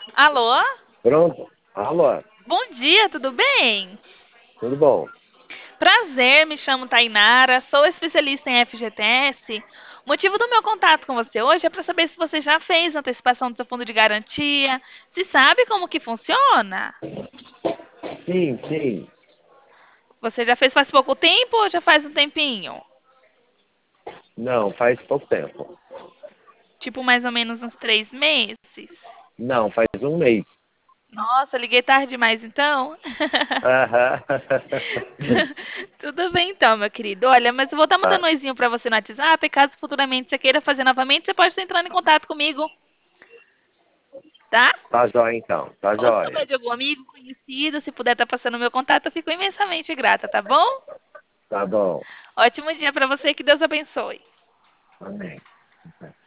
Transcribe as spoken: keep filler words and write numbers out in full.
Alô? Pronto? Alô, Bom dia, tudo bem? tudo bom? Prazer, me chamo Tainara, sou especialista em F G T S. O motivo do meu contato com você hoje é para saber se você já fez antecipação do seu fundo de garantia, se sabe como que funciona. Sim, sim. Você já fez faz pouco tempo ou já faz um tempinho? Não, faz pouco tempo. Tipo, mais ou menos uns três meses? Não, faz um mês. Nossa, liguei tarde demais então? Aham. Tudo bem então, meu querido. Olha, mas eu vou estar Ah, mandando um oizinho para você no WhatsApp, e caso futuramente você queira fazer novamente, você pode estar entrando em contato comigo, tá? tá jóia então, tá Ou souber jóia. de algum amigo conhecido, se puder estar passando o meu contato, eu fico imensamente grata, tá bom? Tá bom. Ótimo dia para você, que Deus abençoe. Amém.